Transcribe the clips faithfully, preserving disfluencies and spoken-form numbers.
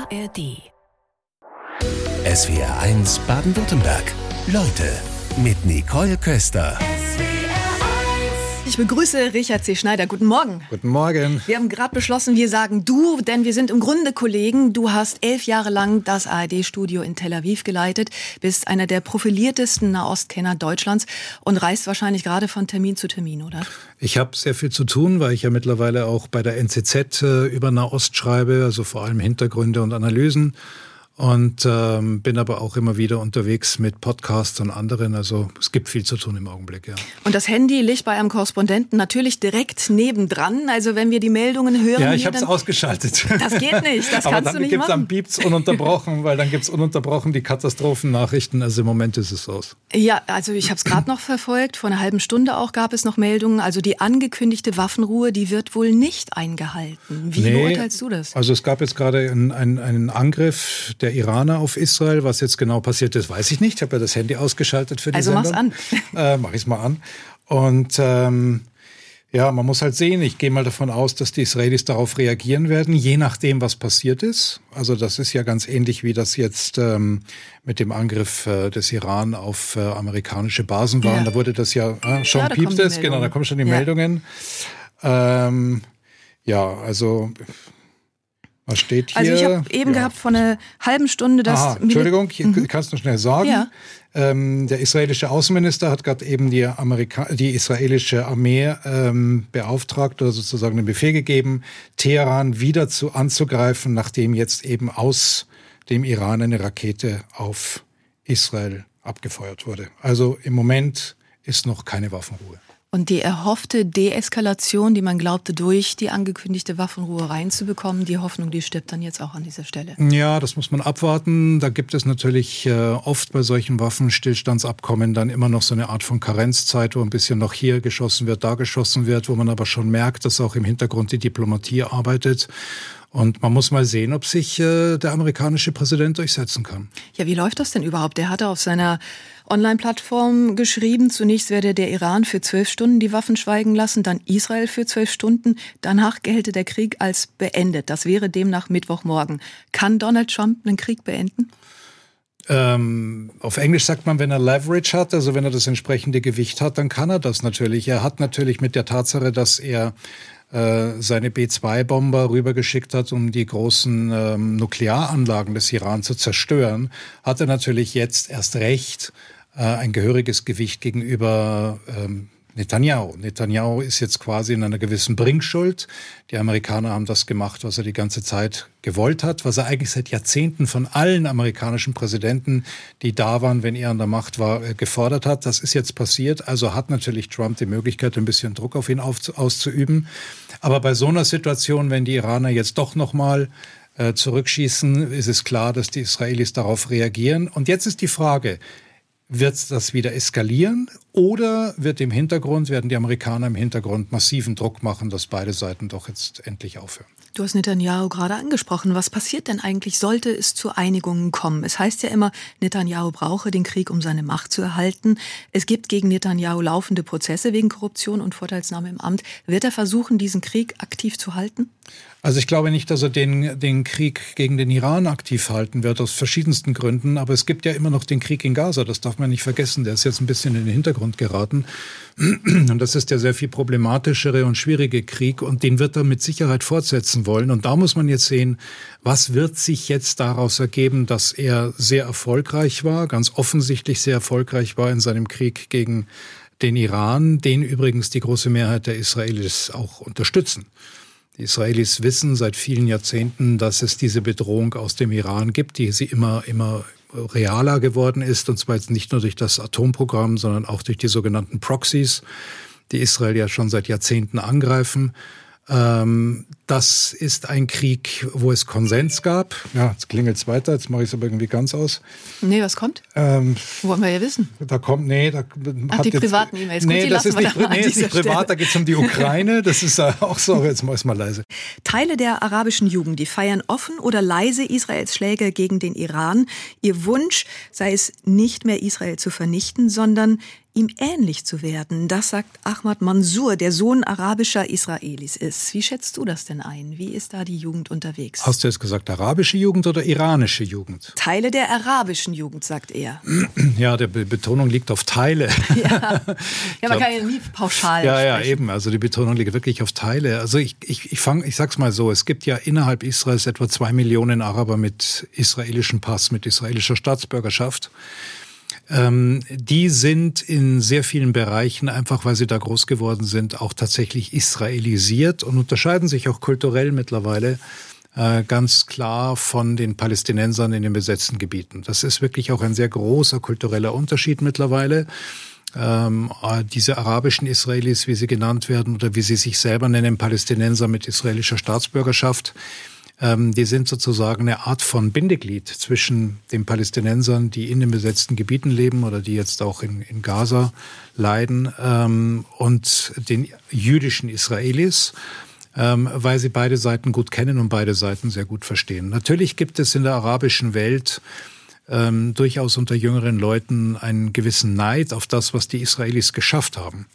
A R D. S W R eins Baden-Württemberg. Leute mit Nicole Köster. Ich begrüße Richard C. Schneider. Guten Morgen. Guten Morgen. Wir haben gerade beschlossen, wir sagen du, denn wir sind im Grunde Kollegen. Du hast elf Jahre lang das A R D-Studio in Tel Aviv geleitet, bist einer der profiliertesten Nahostkenner Deutschlands und reist wahrscheinlich gerade von Termin zu Termin, oder? Ich habe sehr viel zu tun, weil ich ja mittlerweile auch bei der N Z Z äh, über Nahost schreibe, also vor allem Hintergründe und Analysen. Und ähm, bin aber auch immer wieder unterwegs mit Podcasts und anderen. Also es gibt viel zu tun im Augenblick, ja. Und das Handy liegt bei einem Korrespondenten natürlich direkt nebendran. Also wenn wir die Meldungen hören... Ja, ich habe es ausgeschaltet. Das geht nicht, das kannst du nicht machen. Aber dann piept's ununterbrochen, weil dann gibt's ununterbrochen die Katastrophennachrichten. Also im Moment ist es aus. Ja, also ich habe es gerade noch verfolgt. Vor einer halben Stunde auch gab es noch Meldungen. Also die angekündigte Waffenruhe, die wird wohl nicht eingehalten. Wie nee, beurteilst du das? Also es gab jetzt gerade einen, einen, einen Angriff der Iraner auf Israel. Was jetzt genau passiert ist, weiß ich nicht. Ich habe ja das Handy ausgeschaltet für die also Sendung. Also mach's an. Äh, mach ich's mal an. Und ähm, ja, man muss halt sehen, ich gehe mal davon aus, dass die Israelis darauf reagieren werden, je nachdem, was passiert ist. Also das ist ja ganz ähnlich, wie das jetzt ähm, mit dem Angriff äh, des Iran auf äh, amerikanische Basen war. Ja. Da wurde das ja, äh, schon ja, piept es, genau, da kommen schon die ja. Meldungen. Ähm, ja, also... Was steht hier? Also ich habe eben ja. gehabt vor einer halben Stunde, dass... Aha, Entschuldigung, ich mhm. kann es nur schnell sagen. Ja. Ähm, der israelische Außenminister hat gerade eben die, Amerika- die israelische Armee ähm, beauftragt oder sozusagen den Befehl gegeben, Teheran wieder zu anzugreifen, nachdem jetzt eben aus dem Iran eine Rakete auf Israel abgefeuert wurde. Also im Moment ist noch keine Waffenruhe. Und die erhoffte Deeskalation, die man glaubte, durch die angekündigte Waffenruhe reinzubekommen, die Hoffnung, die stirbt dann jetzt auch an dieser Stelle. Ja, das muss man abwarten. Da gibt es natürlich äh, oft bei solchen Waffenstillstandsabkommen dann immer noch so eine Art von Karenzzeit, wo ein bisschen noch hier geschossen wird, da geschossen wird, wo man aber schon merkt, dass auch im Hintergrund die Diplomatie arbeitet. Und man muss mal sehen, ob sich äh, der amerikanische Präsident durchsetzen kann. Ja, wie läuft das denn überhaupt? Der hatte auf seiner Online-Plattform geschrieben, zunächst werde der Iran für zwölf Stunden die Waffen schweigen lassen, dann Israel für zwölf Stunden. Danach gelte der Krieg als beendet. Das wäre demnach Mittwochmorgen. Kann Donald Trump einen Krieg beenden? Ähm, auf Englisch sagt man, wenn er Leverage hat, also wenn er das entsprechende Gewicht hat, dann kann er das natürlich. Er hat natürlich mit der Tatsache, dass er seine B zwei Bomber rübergeschickt hat, um die großen ähm, Nuklearanlagen des Iran zu zerstören, hat er natürlich jetzt erst recht äh, ein gehöriges Gewicht gegenüber ähm, Netanyahu. Netanyahu ist jetzt quasi in einer gewissen Bringschuld. Die Amerikaner haben das gemacht, was er die ganze Zeit gewollt hat, was er eigentlich seit Jahrzehnten von allen amerikanischen Präsidenten, die da waren, wenn er an der Macht war, gefordert hat. Das ist jetzt passiert. Also hat natürlich Trump die Möglichkeit, ein bisschen Druck auf ihn auf, auszuüben. Aber bei so einer Situation, wenn die Iraner jetzt doch noch mal äh, zurückschießen, ist es klar, dass die Israelis darauf reagieren. Und jetzt ist die Frage, wird das wieder eskalieren oder wird im Hintergrund, werden die Amerikaner im Hintergrund massiven Druck machen, dass beide Seiten doch jetzt endlich aufhören? Du hast Netanyahu gerade angesprochen. Was passiert denn eigentlich, sollte es zu Einigungen kommen? Es heißt ja immer, Netanyahu brauche den Krieg, um seine Macht zu erhalten. Es gibt gegen Netanyahu laufende Prozesse wegen Korruption und Vorteilsnahme im Amt. Wird er versuchen, diesen Krieg aktiv zu halten? Also ich glaube nicht, dass er den, den Krieg gegen den Iran aktiv halten wird, aus verschiedensten Gründen. Aber es gibt ja immer noch den Krieg in Gaza, das darf man nicht vergessen. Der ist jetzt ein bisschen in den Hintergrund geraten. Und das ist der sehr viel problematischere und schwierige Krieg. Und den wird er mit Sicherheit fortsetzen wollen. Und da muss man jetzt sehen, was wird sich jetzt daraus ergeben, dass er sehr erfolgreich war, ganz offensichtlich sehr erfolgreich war in seinem Krieg gegen den Iran, den übrigens die große Mehrheit der Israelis auch unterstützen. Die Israelis wissen seit vielen Jahrzehnten, dass es diese Bedrohung aus dem Iran gibt, die sie immer, immer realer geworden ist. Und zwar jetzt nicht nur durch das Atomprogramm, sondern auch durch die sogenannten Proxies, die Israel ja schon seit Jahrzehnten angreifen. Ähm, das ist ein Krieg, wo es Konsens gab. Ja, jetzt klingelt es weiter, jetzt mache ich es aber irgendwie ganz aus. Nee, was kommt? Ähm, Wollen wir ja wissen. Da kommt, nee, da Ach, hat die jetzt, privaten E-Mails. Gut, nee, die das ist nicht, da nee, ist nicht privat, da geht es um die Ukraine. Das ist auch so, jetzt mach ich mal leise. Teile der arabischen Jugend, die feiern offen oder leise Israels Schläge gegen den Iran. Ihr Wunsch sei es, nicht mehr Israel zu vernichten, sondern ihm ähnlich zu werden. Das sagt Ahmad Mansour, der Sohn arabischer Israelis ist. Wie schätzt du das denn ein? Wie ist da die Jugend unterwegs? Hast du jetzt gesagt, arabische Jugend oder iranische Jugend? Teile der arabischen Jugend, sagt er. Ja, die Betonung liegt auf Teile. Ja, ja man kann ja nie pauschal Ja, ja, sprechen. eben. Also die Betonung liegt wirklich auf Teile. Also ich, ich, ich fange, ich sag's mal so, es gibt ja innerhalb Israels etwa zwei Millionen Araber mit israelischem Pass, mit israelischer Staatsbürgerschaft. Ähm, die sind in sehr vielen Bereichen, einfach weil sie da groß geworden sind, auch tatsächlich israelisiert und unterscheiden sich auch kulturell mittlerweile äh, ganz klar von den Palästinensern in den besetzten Gebieten. Das ist wirklich auch ein sehr großer kultureller Unterschied mittlerweile. Ähm, äh, diese arabischen Israelis, wie sie genannt werden oder wie sie sich selber nennen, Palästinenser mit israelischer Staatsbürgerschaft, die sind sozusagen eine Art von Bindeglied zwischen den Palästinensern, die in den besetzten Gebieten leben oder die jetzt auch in, in Gaza leiden, ähm, und den jüdischen Israelis, ähm, weil sie beide Seiten gut kennen und beide Seiten sehr gut verstehen. Natürlich gibt es in der arabischen Welt ähm, durchaus unter jüngeren Leuten einen gewissen Neid auf das, was die Israelis geschafft haben.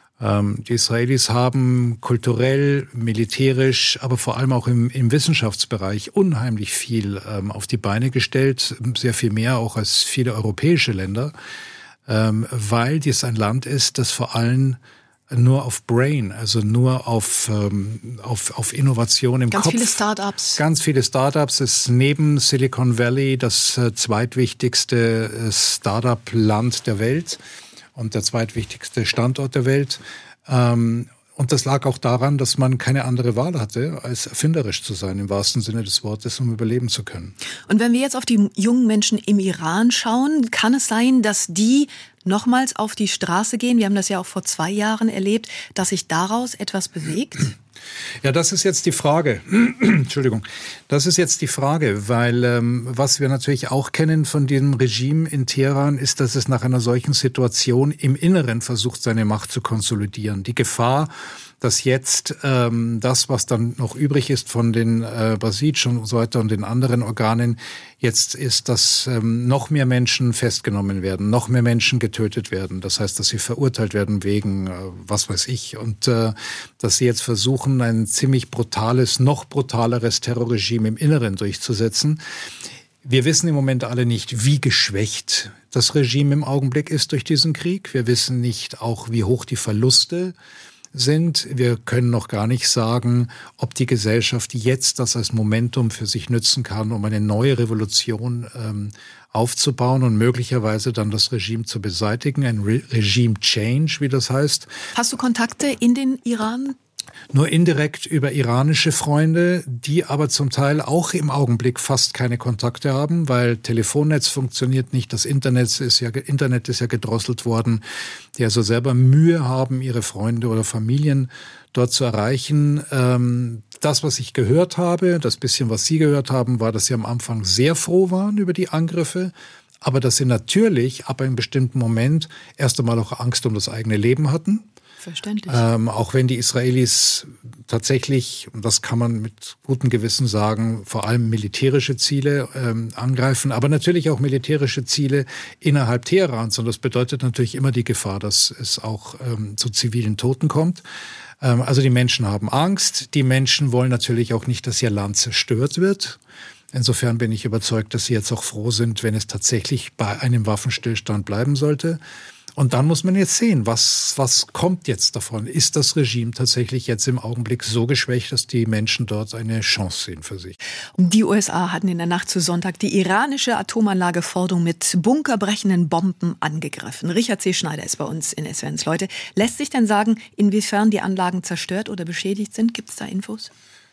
Die Israelis haben kulturell, militärisch, aber vor allem auch im, im Wissenschaftsbereich unheimlich viel ähm, auf die Beine gestellt, sehr viel mehr auch als viele europäische Länder, ähm, weil dies ein Land ist, das vor allem nur auf Brain, also nur auf, ähm, auf, auf Innovation im Ganz Kopf. Ganz viele Start-ups. Ganz viele Start-ups. Es ist neben Silicon Valley das äh, zweitwichtigste äh, Start-up-Land der Welt und der zweitwichtigste Standort der Welt. Ähm, und das lag auch daran, dass man keine andere Wahl hatte, als erfinderisch zu sein, im wahrsten Sinne des Wortes, um überleben zu können. Und wenn wir jetzt auf die jungen Menschen im Iran schauen, kann es sein, dass die nochmals auf die Straße gehen? Wir haben das ja auch vor zwei Jahren erlebt, dass sich daraus etwas bewegt. Ja, das ist jetzt die Frage. Entschuldigung. Das ist jetzt die Frage, weil ähm, was wir natürlich auch kennen von dem Regime in Teheran ist, dass es nach einer solchen Situation im Inneren versucht, seine Macht zu konsolidieren. Die Gefahr, dass jetzt ähm, das, was dann noch übrig ist von den äh, Basij und so weiter und den anderen Organen, jetzt ist, dass ähm, noch mehr Menschen festgenommen werden, noch mehr Menschen getötet werden. Das heißt, dass sie verurteilt werden wegen, äh, was weiß ich, und äh, dass sie jetzt versuchen, ein ziemlich brutales, noch brutaleres Terrorregime im Inneren durchzusetzen. Wir wissen im Moment alle nicht, wie geschwächt das Regime im Augenblick ist durch diesen Krieg. Wir wissen nicht auch, wie hoch die Verluste sind. Wir können noch gar nicht sagen, ob die Gesellschaft jetzt das als Momentum für sich nützen kann, um eine neue Revolution ähm, aufzubauen und möglicherweise dann das Regime zu beseitigen. Ein Re- Regime-Change, wie das heißt. Hast du Kontakte in den Iran? Nur indirekt über iranische Freunde, die aber zum Teil auch im Augenblick fast keine Kontakte haben, weil Telefonnetz funktioniert nicht, das Internet ist ja, Internet ist ja gedrosselt worden, die also selber Mühe haben, ihre Freunde oder Familien dort zu erreichen. Ähm, das, was ich gehört habe, das bisschen, was Sie gehört haben, war, dass sie am Anfang sehr froh waren über die Angriffe, aber dass sie natürlich ab einem bestimmten Moment erst einmal auch Angst um das eigene Leben hatten. Verständlich. Ähm, auch wenn die Israelis tatsächlich, und das kann man mit gutem Gewissen sagen, vor allem militärische Ziele ähm, angreifen, aber natürlich auch militärische Ziele innerhalb Teherans. Und das bedeutet natürlich immer die Gefahr, dass es auch ähm, zu zivilen Toten kommt. Ähm, also die Menschen haben Angst. Die Menschen wollen natürlich auch nicht, dass ihr Land zerstört wird. Insofern bin ich überzeugt, dass sie jetzt auch froh sind, wenn es tatsächlich bei einem Waffenstillstand bleiben sollte. Und dann muss man jetzt sehen, was, was kommt jetzt davon? Ist das Regime tatsächlich jetzt im Augenblick so geschwächt, dass die Menschen dort eine Chance sehen für sich? Die U S A hatten in der Nacht zu Sonntag die iranische Atomanlage Fordo mit bunkerbrechenden Bomben angegriffen. Richard C. Schneider ist bei uns in S W R eins Leute. Lässt sich denn sagen, inwiefern die Anlagen zerstört oder beschädigt sind? Gibt es da Infos?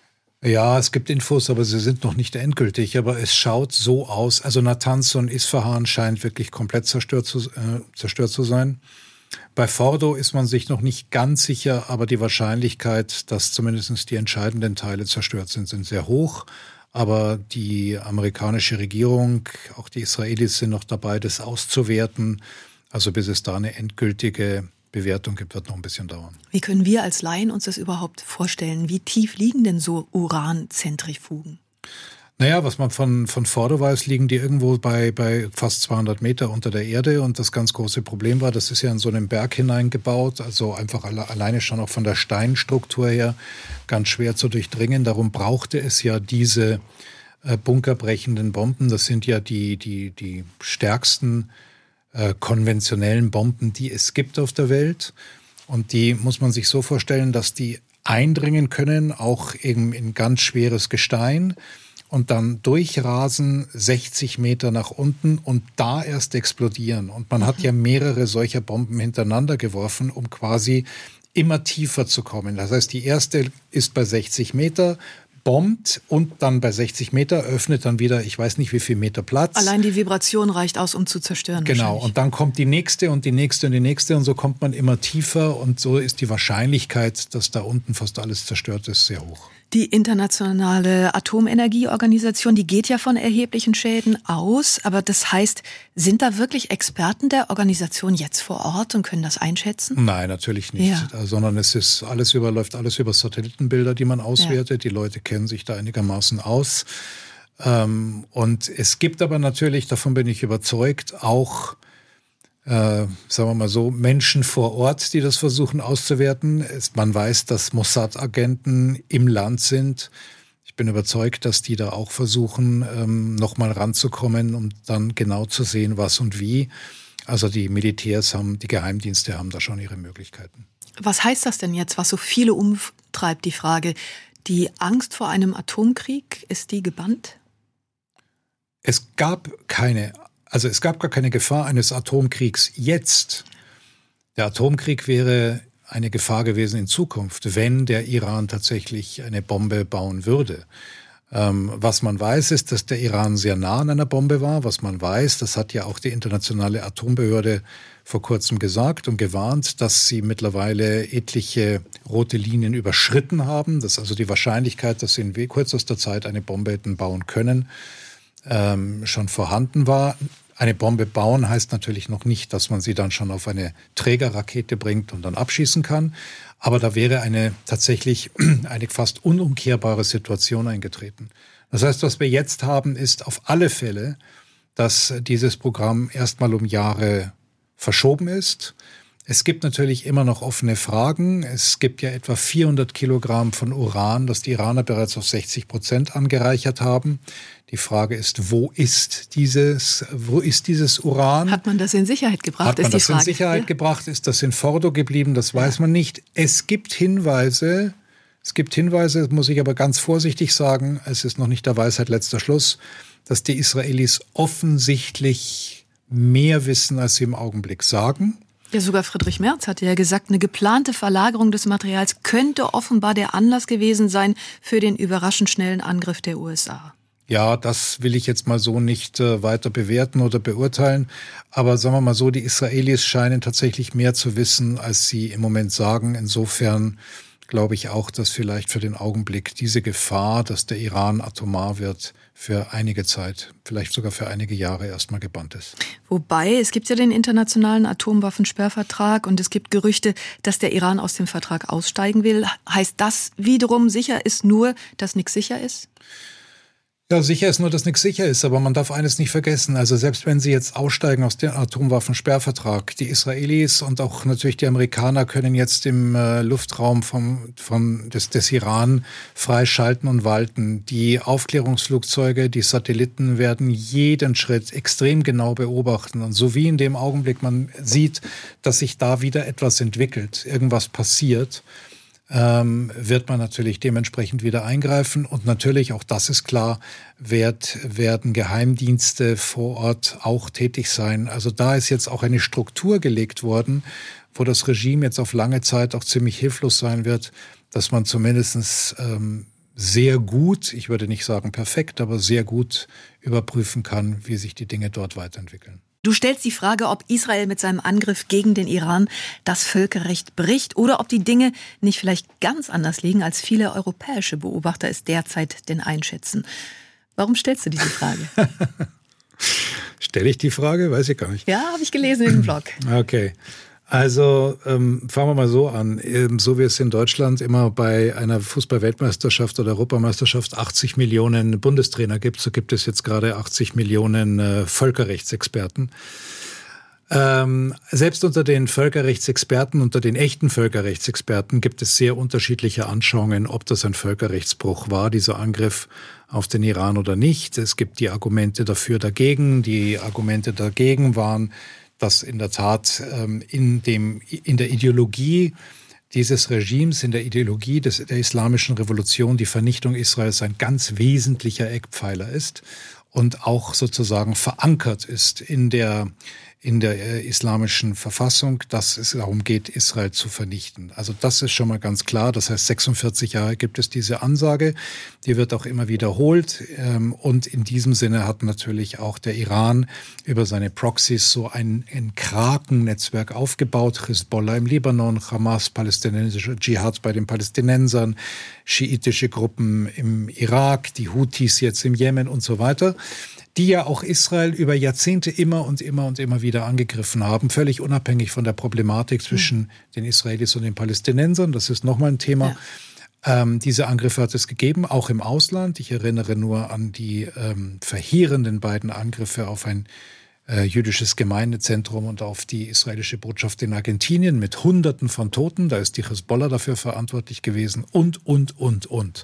Ja, es gibt Infos, aber sie sind noch nicht endgültig. Aber es schaut so aus. Also Natanz und Isfahan scheint wirklich komplett zerstört zu, äh, zerstört zu sein. Bei Fordo ist man sich noch nicht ganz sicher, aber die Wahrscheinlichkeit, dass zumindest die entscheidenden Teile zerstört sind, sind sehr hoch. Aber die amerikanische Regierung, auch die Israelis sind noch dabei, das auszuwerten. Also bis es da eine endgültige Bewertung gibt, wird noch ein bisschen dauern. Wie können wir als Laien uns das überhaupt vorstellen? Wie tief liegen denn so Uranzentrifugen? Naja, was man von, von Fordo weiß, liegen die irgendwo bei, bei fast zweihundert Meter unter der Erde. Und das ganz große Problem war, das ist ja in so einen Berg hineingebaut, also einfach alle, alleine schon auch von der Steinstruktur her ganz schwer zu durchdringen. Darum brauchte es ja diese äh, bunkerbrechenden Bomben. Das sind ja die, die, die stärksten äh, konventionellen Bomben, die es gibt auf der Welt. Und die muss man sich so vorstellen, dass die eindringen können, auch eben in ganz schweres Gestein. Und dann durchrasen sechzig Meter nach unten und da erst explodieren. Und man hat ja mehrere solcher Bomben hintereinander geworfen, um quasi immer tiefer zu kommen. Das heißt, die erste ist bei sechzig Meter, bombt und dann bei sechzig Meter öffnet dann wieder, ich weiß nicht wie viel Meter Platz. Allein die Vibration reicht aus, um zu zerstören. Genau, und dann kommt die nächste und die nächste und die nächste und so kommt man immer tiefer und so ist die Wahrscheinlichkeit, dass da unten fast alles zerstört ist, sehr hoch. Die Internationale Atomenergieorganisation, die geht ja von erheblichen Schäden aus. Aber das heißt, sind da wirklich Experten der Organisation jetzt vor Ort und können das einschätzen? Nein, natürlich nicht. Ja. Sondern es ist alles über, läuft alles über Satellitenbilder, die man auswertet. Ja. Die Leute kennen sich da einigermaßen aus. Und es gibt aber natürlich, davon bin ich überzeugt, auch Äh, sagen wir mal so, Menschen vor Ort, die das versuchen auszuwerten. Es, man weiß, dass Mossad-Agenten im Land sind. Ich bin überzeugt, dass die da auch versuchen, ähm, nochmal ranzukommen, um dann genau zu sehen, was und wie. Also die Militärs haben, die Geheimdienste haben da schon ihre Möglichkeiten. Was heißt das denn jetzt, was so viele umtreibt, die Frage? Die Angst vor einem Atomkrieg, ist die gebannt? Es gab keine Also es gab gar keine Gefahr eines Atomkriegs jetzt. Der Atomkrieg wäre eine Gefahr gewesen in Zukunft, wenn der Iran tatsächlich eine Bombe bauen würde. Ähm, was man weiß, ist, dass der Iran sehr nah an einer Bombe war. Was man weiß, das hat ja auch die internationale Atombehörde vor kurzem gesagt und gewarnt, dass sie mittlerweile etliche rote Linien überschritten haben. Dass also die Wahrscheinlichkeit, dass sie in kürzester Zeit eine Bombe hätten bauen können, ähm, schon vorhanden war. Eine Bombe bauen heißt natürlich noch nicht, dass man sie dann schon auf eine Trägerrakete bringt und dann abschießen kann. Aber da wäre eine tatsächlich eine fast unumkehrbare Situation eingetreten. Das heißt, was wir jetzt haben, ist auf alle Fälle, dass dieses Programm erstmal um Jahre verschoben ist. Es gibt natürlich immer noch offene Fragen. Es gibt ja etwa vierhundert Kilogramm von Uran, das die Iraner bereits auf sechzig Prozent angereichert haben. Die Frage ist, wo ist dieses, wo ist dieses Uran? Hat man das in Sicherheit gebracht? Hat man ist die das Frage. in Sicherheit ja. gebracht? Ist das in Fordo geblieben? Das weiß ja. man nicht. Es gibt Hinweise, es gibt Hinweise, muss ich aber ganz vorsichtig sagen, es ist noch nicht der Weisheit letzter Schluss, dass die Israelis offensichtlich mehr wissen, als sie im Augenblick sagen. Ja, sogar Friedrich Merz hatte ja gesagt, eine geplante Verlagerung des Materials könnte offenbar der Anlass gewesen sein für den überraschend schnellen Angriff der U S A. Ja, das will ich jetzt mal so nicht äh, weiter bewerten oder beurteilen. Aber sagen wir mal so, die Israelis scheinen tatsächlich mehr zu wissen, als sie im Moment sagen. Insofern glaube ich auch, dass vielleicht für den Augenblick diese Gefahr, dass der Iran atomar wird, für einige Zeit, vielleicht sogar für einige Jahre erstmal gebannt ist. Wobei, es gibt ja den internationalen Atomwaffensperrvertrag und es gibt Gerüchte, dass der Iran aus dem Vertrag aussteigen will. Heißt das wiederum, sicher ist nur, dass nichts sicher ist? Ja, sicher ist nur, dass nichts sicher ist, aber man darf eines nicht vergessen. Also selbst wenn sie jetzt aussteigen aus dem Atomwaffensperrvertrag, die Israelis und auch natürlich die Amerikaner können jetzt im äh, Luftraum vom, vom, des, des Iran freischalten und walten. Die Aufklärungsflugzeuge, die Satelliten werden jeden Schritt extrem genau beobachten. Und so wie in dem Augenblick man sieht, dass sich da wieder etwas entwickelt, irgendwas passiert, Ähm, wird man natürlich dementsprechend wieder eingreifen. Und natürlich, auch das ist klar, wird, werden Geheimdienste vor Ort auch tätig sein. Also da ist jetzt auch eine Struktur gelegt worden, wo das Regime jetzt auf lange Zeit auch ziemlich hilflos sein wird, dass man zumindest ähm, sehr gut, ich würde nicht sagen perfekt, aber sehr gut überprüfen kann, wie sich die Dinge dort weiterentwickeln. Du stellst die Frage, ob Israel mit seinem Angriff gegen den Iran das Völkerrecht bricht oder ob die Dinge nicht vielleicht ganz anders liegen, als viele europäische Beobachter es derzeit denn einschätzen. Warum stellst du diese Frage? Stelle ich die Frage? Weiß ich gar nicht. Ja, habe ich gelesen in dem Blog. Okay. Also ähm, fangen wir mal so an. Ähm, so wie es in Deutschland immer bei einer Fußball-Weltmeisterschaft oder Europameisterschaft achtzig Millionen Bundestrainer gibt, so gibt es jetzt gerade achtzig Millionen äh, Völkerrechtsexperten. Ähm, selbst unter den Völkerrechtsexperten, unter den echten Völkerrechtsexperten gibt es sehr unterschiedliche Anschauungen, ob das ein Völkerrechtsbruch war, dieser Angriff auf den Iran oder nicht. Es gibt die Argumente dafür, dagegen. Die Argumente dagegen waren, dass in der Tat ähm, in dem, in der Ideologie dieses Regimes, in der Ideologie des, der islamischen Revolution die Vernichtung Israels ein ganz wesentlicher Eckpfeiler ist und auch sozusagen verankert ist in der in der äh, islamischen Verfassung, dass es darum geht, Israel zu vernichten. Also das ist schon mal ganz klar. Das heißt, sechsundvierzig Jahre gibt es diese Ansage. Die wird auch immer wiederholt. Ähm, und in diesem Sinne hat natürlich auch der Iran über seine Proxys so ein, ein Krakennetzwerk aufgebaut. Hisbollah im Libanon, Hamas, palästinensischer Dschihad bei den Palästinensern, schiitische Gruppen im Irak, die Houthis jetzt im Jemen und so weiter, die ja auch Israel über Jahrzehnte immer und immer und immer wieder angegriffen haben, völlig unabhängig von der Problematik zwischen mhm. den Israelis und den Palästinensern. Das ist nochmal ein Thema. Ja. Ähm, diese Angriffe hat es gegeben, auch im Ausland. Ich erinnere nur an die ähm, verheerenden beiden Angriffe auf ein äh, jüdisches Gemeindezentrum und auf die israelische Botschaft in Argentinien mit Hunderten von Toten. Da ist die Hisbollah dafür verantwortlich gewesen und, und, und, und.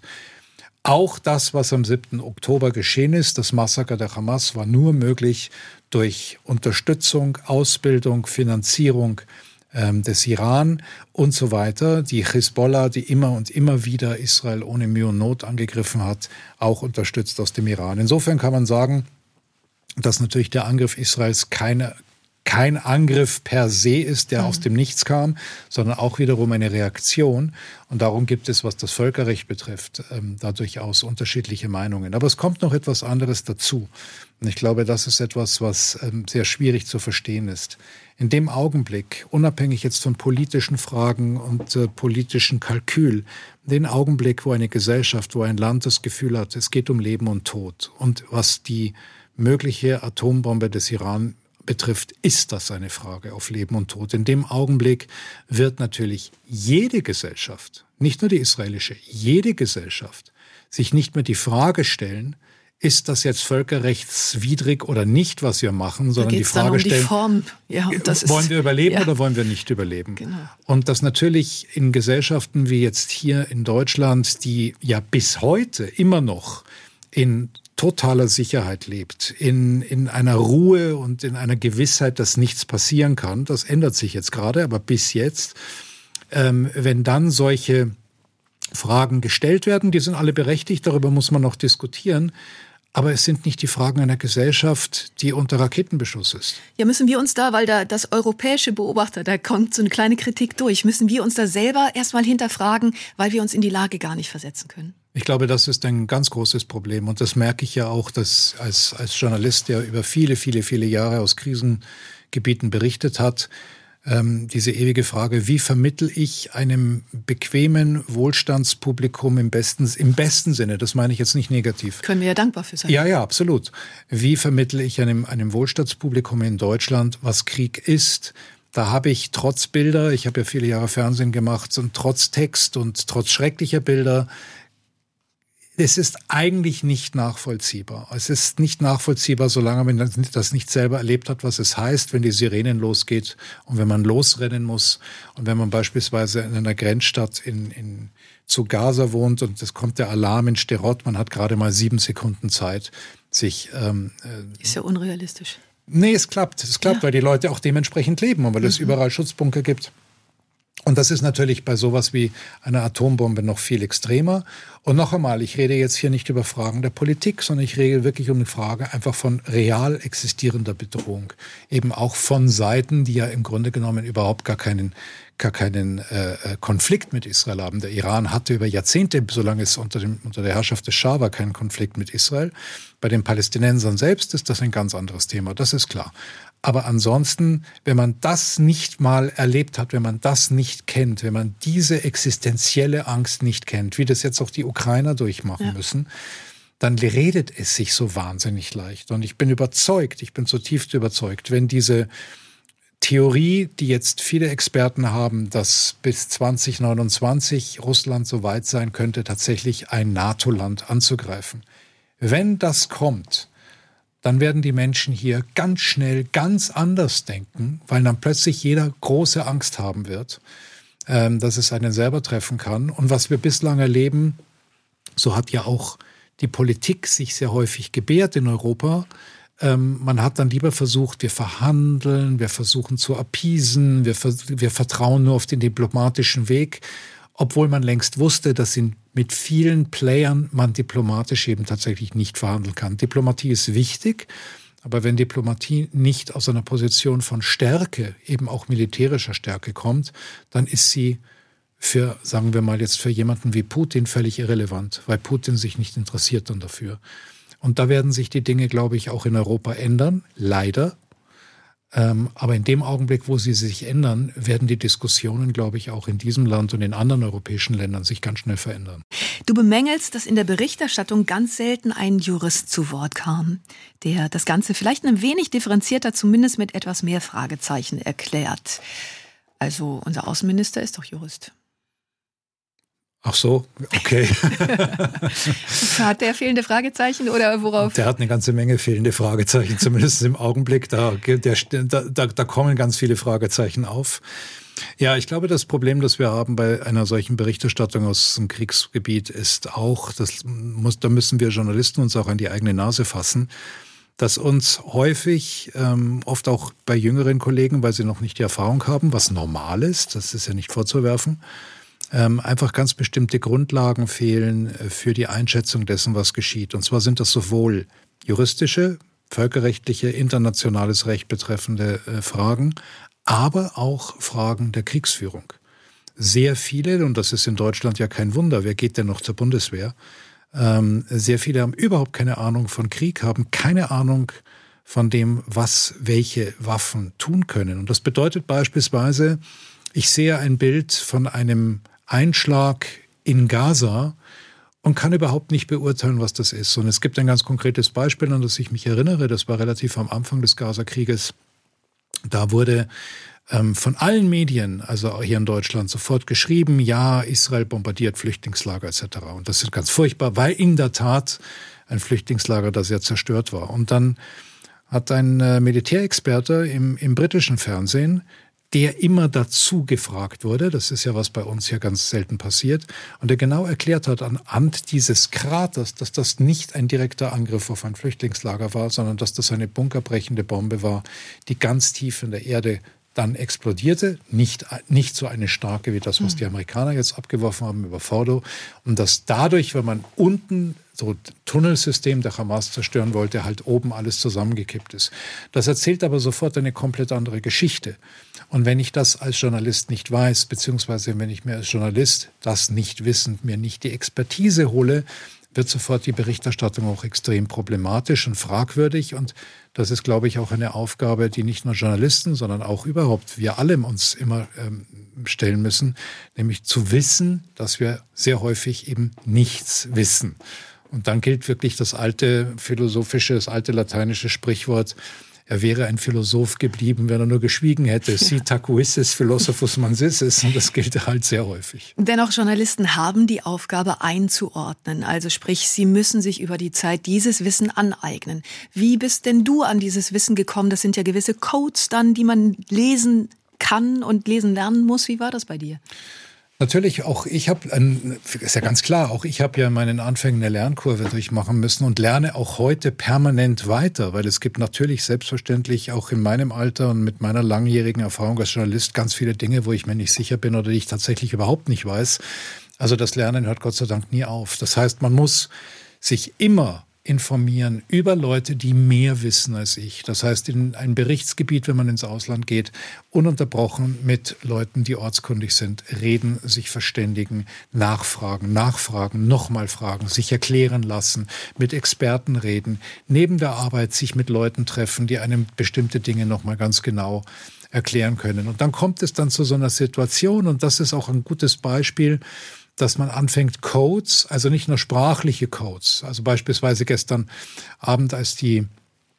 Auch das, was am siebten Oktober geschehen ist, das Massaker der Hamas, war nur möglich durch Unterstützung, Ausbildung, Finanzierung ähm, des Iran und so weiter. Die Hisbollah, die immer und immer wieder Israel ohne Mühe und Not angegriffen hat, auch unterstützt aus dem Iran. Insofern kann man sagen, dass natürlich der Angriff Israels keine kein Angriff per se ist, der mhm. aus dem Nichts kam, sondern auch wiederum eine Reaktion. Und darum gibt es, was das Völkerrecht betrifft, ähm, da durchaus unterschiedliche Meinungen. Aber es kommt noch etwas anderes dazu. Und ich glaube, das ist etwas, was ähm, sehr schwierig zu verstehen ist. In dem Augenblick, unabhängig jetzt von politischen Fragen und äh, politischen Kalkül, den Augenblick, wo eine Gesellschaft, wo ein Land das Gefühl hat, es geht um Leben und Tod. Und was die mögliche Atombombe des Iran betrifft, ist das eine Frage auf Leben und Tod. In dem Augenblick wird natürlich jede Gesellschaft, nicht nur die israelische, jede Gesellschaft sich nicht mehr die Frage stellen, ist das jetzt völkerrechtswidrig oder nicht, was wir machen, sondern die Frage dann um stellen, die Form. Ja, und das wollen ist, wir überleben ja. oder wollen wir nicht überleben? Genau. Und das natürlich in Gesellschaften wie jetzt hier in Deutschland, die ja bis heute immer noch in totaler Sicherheit lebt, in, in einer Ruhe und in einer Gewissheit, dass nichts passieren kann. Das ändert sich jetzt gerade, aber bis jetzt, ähm, wenn dann solche Fragen gestellt werden, die sind alle berechtigt, darüber muss man noch diskutieren, aber es sind nicht die Fragen einer Gesellschaft, die unter Raketenbeschuss ist. Ja, müssen wir uns da, weil da das europäische Beobachter, da kommt so eine kleine Kritik durch, müssen wir uns da selber erstmal hinterfragen, weil wir uns in die Lage gar nicht versetzen können? Ich glaube, das ist ein ganz großes Problem. Und das merke ich ja auch, dass als, als Journalist, der über viele, viele, viele Jahre aus Krisengebieten berichtet hat, ähm, diese ewige Frage, wie vermittle ich einem bequemen Wohlstandspublikum im besten, im besten Sinne, das meine ich jetzt nicht negativ. Können wir ja dankbar für sein. Ja, ja, absolut. Wie vermittle ich einem, einem Wohlstandspublikum in Deutschland, was Krieg ist? Da habe ich trotz Bilder, ich habe ja viele Jahre Fernsehen gemacht, und trotz Text und trotz schrecklicher Bilder, es ist eigentlich nicht nachvollziehbar. Es ist nicht nachvollziehbar, solange man das nicht selber erlebt hat, was es heißt, wenn die Sirenen losgeht und wenn man losrennen muss und wenn man beispielsweise in einer Grenzstadt in, in, zu Gaza wohnt und es kommt der Alarm in Sderot, man hat gerade mal sieben Sekunden Zeit, sich... Ähm, ist ja unrealistisch. Nee, es klappt. Es klappt, ja. Weil die Leute auch dementsprechend leben und weil mhm. es überall Schutzbunker gibt. Und das ist natürlich bei sowas wie einer Atombombe noch viel extremer. Und noch einmal, ich rede jetzt hier nicht über Fragen der Politik, sondern ich rede wirklich um eine Frage einfach von real existierender Bedrohung. Eben auch von Seiten, die ja im Grunde genommen überhaupt gar keinen, gar keinen äh, Konflikt mit Israel haben. Der Iran hatte über Jahrzehnte, solange es unter, dem, unter der Herrschaft des Schah war, keinen Konflikt mit Israel. Bei den Palästinensern selbst ist das ein ganz anderes Thema, das ist klar. Aber ansonsten, wenn man das nicht mal erlebt hat, wenn man das nicht kennt, wenn man diese existenzielle Angst nicht kennt, wie das jetzt auch die Ukrainer durchmachen ja. müssen, dann redet es sich so wahnsinnig leicht. Und ich bin überzeugt, ich bin zutiefst überzeugt, wenn diese Theorie, die jetzt viele Experten haben, dass bis zwanzig neunundzwanzig Russland so weit sein könnte, tatsächlich ein NATO-Land anzugreifen. Wenn das kommt, dann werden die Menschen hier ganz schnell ganz anders denken, weil dann plötzlich jeder große Angst haben wird, ähm, dass es einen selber treffen kann. Und was wir bislang erleben, so hat ja auch die Politik sich sehr häufig gebärt in Europa. Ähm, man hat dann lieber versucht, wir verhandeln, wir versuchen zu appeasen, wir, wir vertrauen nur auf den diplomatischen Weg, obwohl man längst wusste, dass in, mit vielen Playern man diplomatisch eben tatsächlich nicht verhandeln kann. Diplomatie ist wichtig, aber wenn Diplomatie nicht aus einer Position von Stärke, eben auch militärischer Stärke kommt, dann ist sie für, sagen wir mal jetzt für jemanden wie Putin völlig irrelevant, weil Putin sich nicht interessiert dann dafür. Und da werden sich die Dinge, glaube ich, auch in Europa ändern, leider. Ähm, aber in dem Augenblick, wo sie sich ändern, werden die Diskussionen, glaube ich, auch in diesem Land und in anderen europäischen Ländern sich ganz schnell verändern. Du bemängelst, dass in der Berichterstattung ganz selten ein Jurist zu Wort kam, der das Ganze vielleicht ein wenig differenzierter, zumindest mit etwas mehr Fragezeichen erklärt. Also unser Außenminister ist doch Jurist. Ach so, okay. Hat der fehlende Fragezeichen oder worauf? Der hat eine ganze Menge fehlende Fragezeichen, zumindest im Augenblick. Da, der, da, da kommen ganz viele Fragezeichen auf. Ja, ich glaube, das Problem, das wir haben bei einer solchen Berichterstattung aus dem Kriegsgebiet, ist auch, das muss, da müssen wir Journalisten uns auch an die eigene Nase fassen, dass uns häufig, ähm, oft auch bei jüngeren Kollegen, weil sie noch nicht die Erfahrung haben, was normal ist, das ist ja nicht vorzuwerfen, Ähm, einfach ganz bestimmte Grundlagen fehlen für die Einschätzung dessen, was geschieht. Und zwar sind das sowohl juristische, völkerrechtliche, internationales Recht betreffende äh, Fragen, aber auch Fragen der Kriegsführung. Sehr viele, und das ist in Deutschland ja kein Wunder, wer geht denn noch zur Bundeswehr? Ähm, sehr viele haben überhaupt keine Ahnung von Krieg, haben keine Ahnung von dem, was welche Waffen tun können. Und das bedeutet beispielsweise, ich sehe ein Bild von einem Einschlag in Gaza und kann überhaupt nicht beurteilen, was das ist. Und es gibt ein ganz konkretes Beispiel, an das ich mich erinnere. Das war relativ am Anfang des Gaza-Krieges. Da wurde ähm, von allen Medien, also auch hier in Deutschland, sofort geschrieben, ja, Israel bombardiert Flüchtlingslager et cetera. Und das ist ganz furchtbar, weil in der Tat ein Flüchtlingslager da sehr zerstört war. Und dann hat ein äh, Militärexperte im, im britischen Fernsehen, der immer dazu gefragt wurde, das ist ja was bei uns hier ganz selten passiert, und der genau erklärt hat anhand dieses Kraters, dass das nicht ein direkter Angriff auf ein Flüchtlingslager war, sondern dass das eine bunkerbrechende Bombe war, die ganz tief in der Erde dann explodierte, nicht, nicht so eine starke wie das, was die Amerikaner jetzt abgeworfen haben über Fordo, und dass dadurch, wenn man unten so Tunnelsystem der Hamas zerstören wollte, halt oben alles zusammengekippt ist. Das erzählt aber sofort eine komplett andere Geschichte. Und wenn ich das als Journalist nicht weiß, beziehungsweise wenn ich mir als Journalist das nicht wissend, mir nicht die Expertise hole, wird sofort die Berichterstattung auch extrem problematisch und fragwürdig. Und das ist, glaube ich, auch eine Aufgabe, die nicht nur Journalisten, sondern auch überhaupt wir alle uns immer ähm, stellen müssen, nämlich zu wissen, dass wir sehr häufig eben nichts wissen. Und dann gilt wirklich das alte philosophische, das alte lateinische Sprichwort, er wäre ein Philosoph geblieben, wenn er nur geschwiegen hätte. Si tacuissis philosophus mansis, und das gilt halt sehr häufig. Dennoch, Journalisten haben die Aufgabe einzuordnen. Also sprich, sie müssen sich über die Zeit dieses Wissen aneignen. Wie bist denn du an dieses Wissen gekommen? Das sind ja gewisse Codes dann, die man lesen kann und lesen lernen muss. Wie war das bei dir? Natürlich, auch ich habe, ist ja ganz klar, auch ich habe ja in meinen Anfängen eine Lernkurve durchmachen müssen und lerne auch heute permanent weiter, weil es gibt natürlich selbstverständlich auch in meinem Alter und mit meiner langjährigen Erfahrung als Journalist ganz viele Dinge, wo ich mir nicht sicher bin oder die ich tatsächlich überhaupt nicht weiß. Also das Lernen hört Gott sei Dank nie auf. Das heißt, man muss sich immer informieren über Leute, die mehr wissen als ich. Das heißt, in ein Berichtsgebiet, wenn man ins Ausland geht, ununterbrochen mit Leuten, die ortskundig sind, reden, sich verständigen, nachfragen, nachfragen, nochmal fragen, sich erklären lassen, mit Experten reden, neben der Arbeit sich mit Leuten treffen, die einem bestimmte Dinge nochmal ganz genau erklären können. Und dann kommt es dann zu so einer Situation, und das ist auch ein gutes Beispiel, dass man anfängt, Codes, also nicht nur sprachliche Codes, also beispielsweise gestern Abend, als die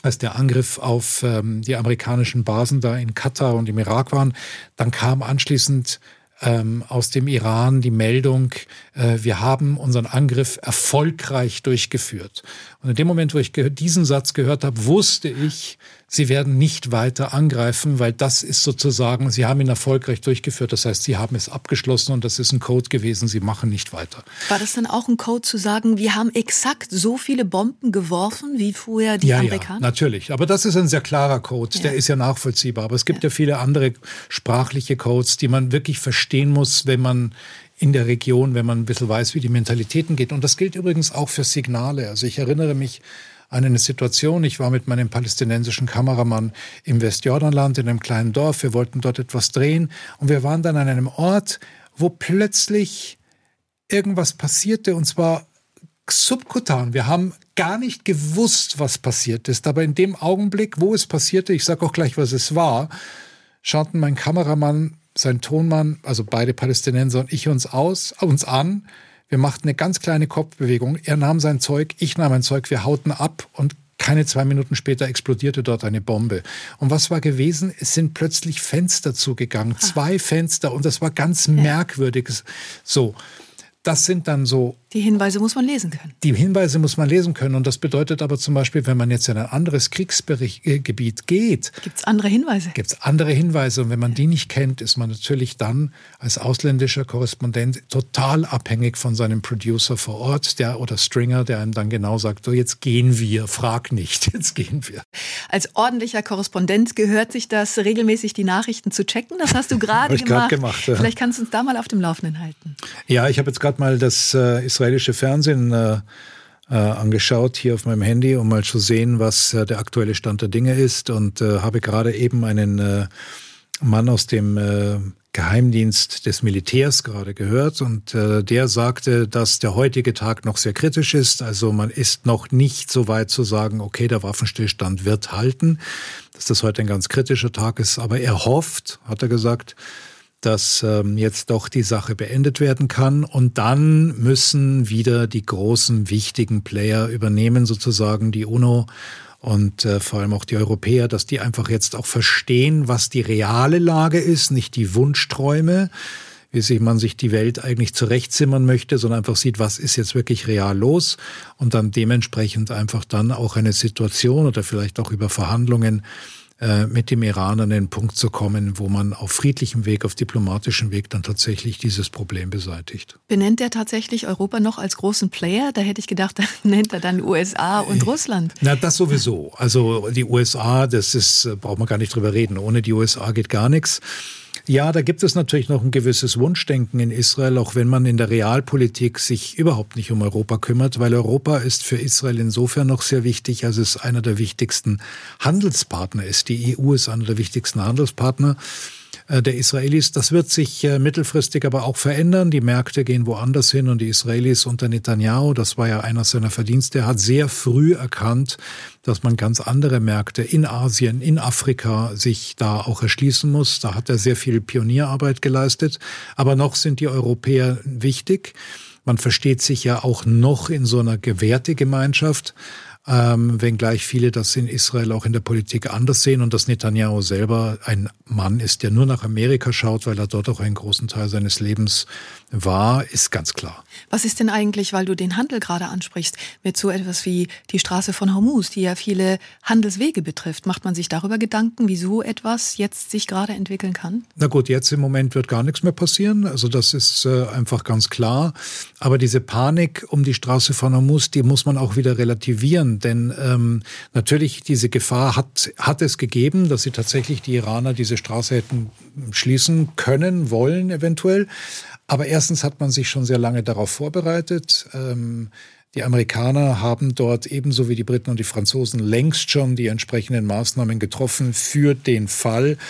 als der Angriff auf ähm, die amerikanischen Basen da in Katar und im Irak waren, dann kam anschließend ähm, aus dem Iran die Meldung, äh, wir haben unseren Angriff erfolgreich durchgeführt. Und in dem Moment, wo ich ge- diesen Satz gehört habe, wusste ich, sie werden nicht weiter angreifen, weil das ist sozusagen, sie haben ihn erfolgreich durchgeführt. Das heißt, sie haben es abgeschlossen und das ist ein Code gewesen, sie machen nicht weiter. War das dann auch ein Code zu sagen, wir haben exakt so viele Bomben geworfen, wie vorher die ja, Amerikaner? Ja, natürlich. Aber das ist ein sehr klarer Code, Ja. der ist ja nachvollziehbar. Aber es gibt ja. ja viele andere sprachliche Codes, die man wirklich verstehen muss, wenn man in der Region, wenn man ein bisschen weiß, wie die Mentalitäten geht. Und das gilt übrigens auch für Signale. Also ich erinnere mich an eine Situation, ich war mit meinem palästinensischen Kameramann im Westjordanland in einem kleinen Dorf, wir wollten dort etwas drehen und wir waren dann an einem Ort, wo plötzlich irgendwas passierte und zwar subkutan. Wir haben gar nicht gewusst, was passiert ist, aber in dem Augenblick, wo es passierte, ich sage auch gleich, was es war, schauten mein Kameramann, sein Tonmann, also beide Palästinenser und ich uns aus, uns an. Wir machten eine ganz kleine Kopfbewegung. Er nahm sein Zeug, ich nahm mein Zeug, wir hauten ab und keine zwei Minuten später explodierte dort eine Bombe. Und was war gewesen? Es sind plötzlich Fenster zugegangen, ah. zwei Fenster und das war ganz ja. merkwürdig. So, das sind dann so... Die Hinweise muss man lesen können. Die Hinweise muss man lesen können und das bedeutet aber zum Beispiel, wenn man jetzt in ein anderes Kriegsgebiet geht... Gibt es andere Hinweise? Gibt es andere Hinweise und wenn man die nicht kennt, ist man natürlich dann als ausländischer Korrespondent total abhängig von seinem Producer vor Ort, der oder Stringer, der einem dann genau sagt, so jetzt gehen wir, frag nicht, jetzt gehen wir. Als ordentlicher Korrespondent gehört sich das, regelmäßig die Nachrichten zu checken. Das hast du gerade gemacht. gemacht ja. Vielleicht kannst du uns da mal auf dem Laufenden halten. Ja, ich habe jetzt gerade mal das äh, israelische Fernsehen äh, äh, angeschaut, hier auf meinem Handy, um mal zu sehen, was äh, der aktuelle Stand der Dinge ist und äh, habe gerade eben einen äh, Mann aus dem äh, Geheimdienst des Militärs gerade gehört und äh, der sagte, dass der heutige Tag noch sehr kritisch ist. Also man ist noch nicht so weit zu sagen, okay, der Waffenstillstand wird halten, dass das heute ein ganz kritischer Tag ist. Aber er hofft, hat er gesagt, dass ähm, jetzt doch die Sache beendet werden kann. Und dann müssen wieder die großen, wichtigen Player übernehmen, sozusagen die UNO und äh, vor allem auch die Europäer, dass die einfach jetzt auch verstehen, was die reale Lage ist, nicht die Wunschträume, wie sich man sich die Welt eigentlich zurechtzimmern möchte, sondern einfach sieht, was ist jetzt wirklich real los und dann dementsprechend einfach dann auch eine Situation oder vielleicht auch über Verhandlungen mit dem Iran an den Punkt zu kommen, wo man auf friedlichem Weg, auf diplomatischem Weg dann tatsächlich dieses Problem beseitigt. Benennt er tatsächlich Europa noch als großen Player? Da hätte ich gedacht, da nennt er dann U S A und Russland. Na, das sowieso. Also die U S A, das ist, braucht man gar nicht drüber reden. Ohne die U S A geht gar nichts. Ja, da gibt es natürlich noch ein gewisses Wunschdenken in Israel, auch wenn man in der Realpolitik sich überhaupt nicht um Europa kümmert, weil Europa ist für Israel insofern noch sehr wichtig, als es einer der wichtigsten Handelspartner ist. Die E U ist einer der wichtigsten Handelspartner der Israelis. Das wird sich mittelfristig aber auch verändern. Die Märkte gehen woanders hin und die Israelis unter Netanyahu, das war ja einer seiner Verdienste, hat sehr früh erkannt, dass man ganz andere Märkte in Asien, in Afrika sich da auch erschließen muss. Da hat er sehr viel Pionierarbeit geleistet. Aber noch sind die Europäer wichtig. Man versteht sich ja auch noch in so einer Wertegemeinschaft. Ähm, wenngleich viele das in Israel auch in der Politik anders sehen und dass Netanyahu selber ein Mann ist, der nur nach Amerika schaut, weil er dort auch einen großen Teil seines Lebens war, ist ganz klar. Was ist denn eigentlich, weil du den Handel gerade ansprichst, mit so etwas wie die Straße von Hormuz, die ja viele Handelswege betrifft? Macht man sich darüber Gedanken, wie so etwas jetzt sich gerade entwickeln kann? Na gut, jetzt im Moment wird gar nichts mehr passieren, also das ist äh, einfach ganz klar. Aber diese Panik um die Straße von Hormuz, die muss man auch wieder relativieren. Denn ähm, natürlich diese Gefahr hat, hat es gegeben, dass sie tatsächlich die Iraner diese Straße hätten schließen können, wollen eventuell. Aber erstens hat man sich schon sehr lange darauf vorbereitet. Ähm, die Amerikaner haben dort ebenso wie die Briten und die Franzosen längst schon die entsprechenden Maßnahmen getroffen für den Fall,